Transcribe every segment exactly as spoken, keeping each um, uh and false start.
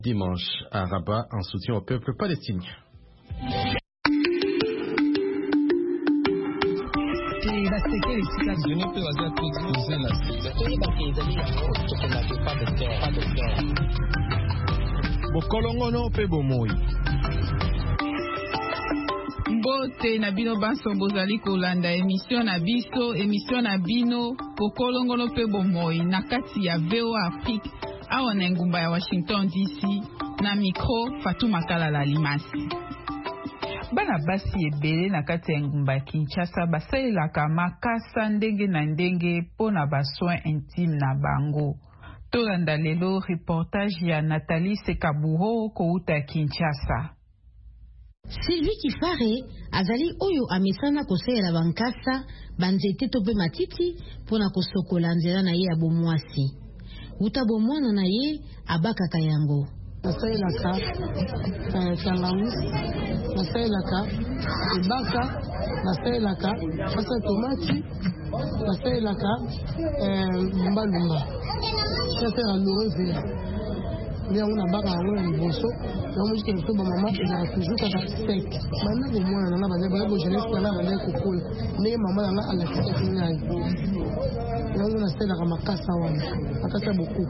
Dimanche à Rabat en soutien au peuple palestinien. Bokolongono pe bomoi. Mbote na bino banso bozali kolanda émission na biso émission na bino bokolongono pe bomoi na kati ya V O Afrique awa na ngumba ya Washington D C na micro Fatuma Kalala Limasi. Bana basi ebele na kati ya ngumba ya Kinshasa basalelaka makasa ndenge na ndenge pona ba soins intimes na bango. Tolanda lelo reportage ya Nathalie Sekabuho kouta Kinshasa. Sylvie Kifare azali oyo amesana kosalela bankasa banzete to pe matiti pona kosokola nzela na ye ya bomwasi. Uta bomwana na ye abakaka yango. Nasaelaka tangamus, nasaelaka ebaka, nasaelaka fasa tomati, nasaelaka mbalumba. Nasaelaka loreze. Nous avons un bar à un bosso, nous avons dit que nous avons toujours sec. Maintenant, au moins, nous avons jeunesse, nous avons coco. Mais maman, elle a la tête. Nous avons acheté la ramakasa, makasa beaucoup.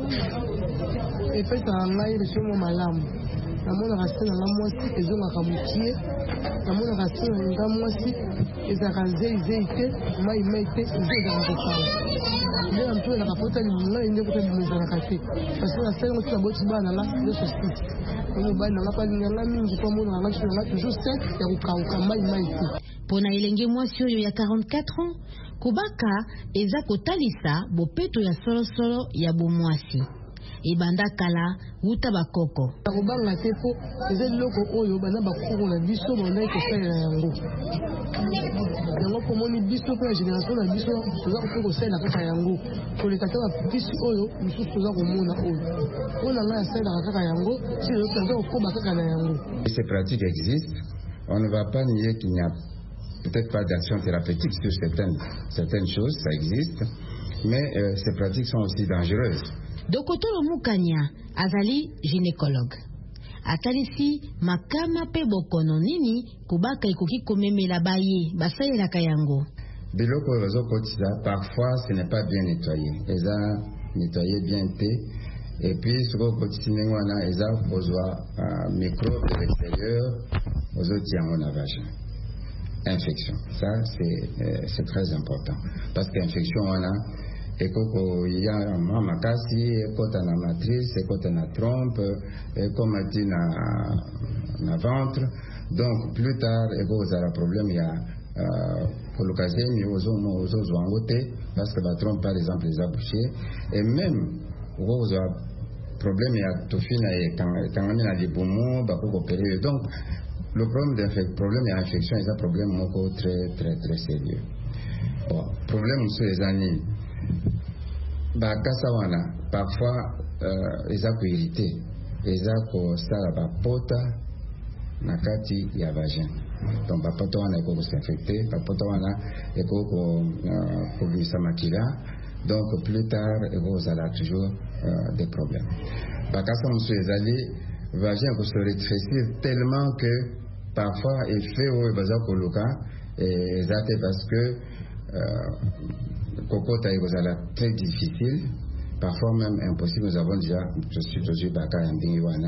Et puis, ça a un sur mon malam. Nous avons acheté la moitié, et nous avons acheté la moitié, nous avons acheté la moitié, et nous avons acheté la moitié, et nous avons acheté mais un peu la capote du monde là il n'est pas de maison à café parce que la scène où tu as beau tu vas là le saucisse on va dans la panne là mingi comme on a là tu là toujours sec et au cas où mai mai pona elenge mwasi oyo ya quarante-quatre ans kubaka eza kotalisa bopeto ya solo solo ya bomwasi ibanda kala wuta bakoko kubanga tepo eza loko oyo bana bakuru na biso bana ko sala yango yango komoni biso pe génération na biso toza ko ko sala kaka yango ko le kata biso oyo biso toza ko mona oyo ona nga sala kaka yango si le toza ko ba kaka na yango. Ces pratiques existent, on ne va pas nier qu'il n'y a peut-être pas d'action thérapeutique sur certaines certaines choses, ça existe, mais euh, ces pratiques sont aussi dangereuses. Dokotolo Mukanya azali gynécologue. Atalisi makama pe bokono nini kubaka ikoki komemela baye basalelaka yango. Biloko ozo kotisa parfois ce n'est pas bien nettoyé. Eza nettoyé bien té et puis ce ko kotisi ngwana eza kozwa uh, microbe de l'extérieur ozo tiango na vagin. Infection. Ça c'est euh, c'est très important parce qu'infection on a ekoko ya mama kasi ekota na matrice ekota na trompe ekoma ti na na ventre donc plus tard ekozala problème ya uh, kolokazeni ozomo ozozwango te parce que ba trompe par exemple les a bouché et même okozwa problème ya tofina ekangami na libumu bakoko opérer donc le problème d'infection problème ya infection est un problème moko très très très sérieux. Bon, problème sur les années ba kasa wana parfois euh, eza ko irrité eza ko sala ba pota na kati ya vagin donc ba pota wana eko ko s'infecter ba pota wana eko ko uh, ko bisa makila donc plus tard eko zala toujours uh, des problèmes ba kasa musu ezali vagin ko se rétrécir tellement que parfois effet o baza ko loka ezate parce que euh, Kokota est très difficile, parfois même impossible. Nous avons déjà, je suis toujours baka en Bingiwana.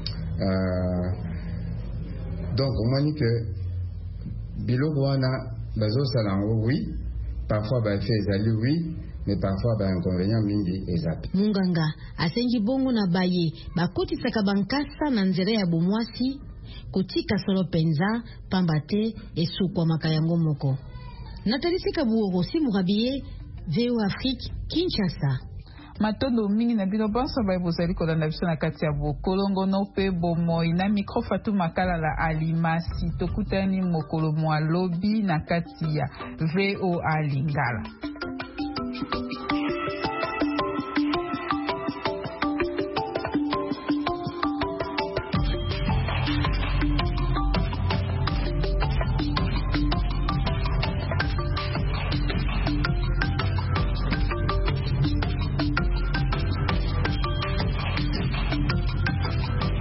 Donc, on dit que Bilogwana, Bazo Salango, oui, parfois Bafé Zali, oui, mais parfois ba inconvénient mingi ezap. Munganga, asengi bongo na baye, bakoti sakabankasa na nzere ya bomwasi, kotika solo penza, pambate, esu kwa makayango moko. Nathalie Sekabuho si Murabiye, V O Afrique, Kinshasa. Matondo mingi na bino banso ba bozali kolanda biso na kati ya bokolongo no pe bomoi na micro Fatuma Kalala Alimasi tokutani mokolo mwa lobi na kati ya V O A Lingala.